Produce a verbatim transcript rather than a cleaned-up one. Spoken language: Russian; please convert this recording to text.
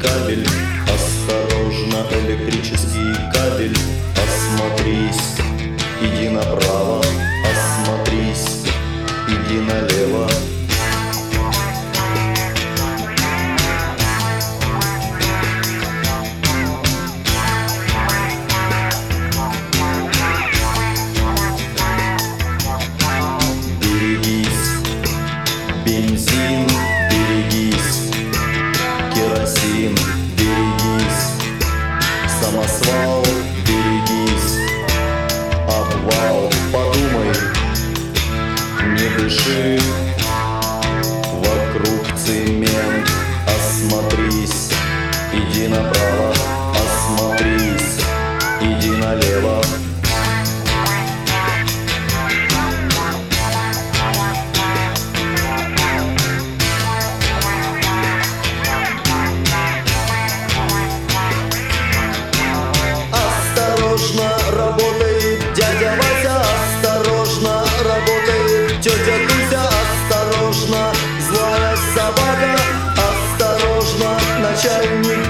кабель, осторожно, электрический кабель. Осмотрись, иди направо, осмотрись, иди налево. Бензин, берегись, керосин, берегись, самосвал, берегись, обвал, подумай, не дыши, вокруг цемент, осмотрись, иди направо, осмотрись, иди налево. Осторожно работает дядя Вася, осторожно работает тетя Дуся, осторожно, злая собака, осторожно, начальник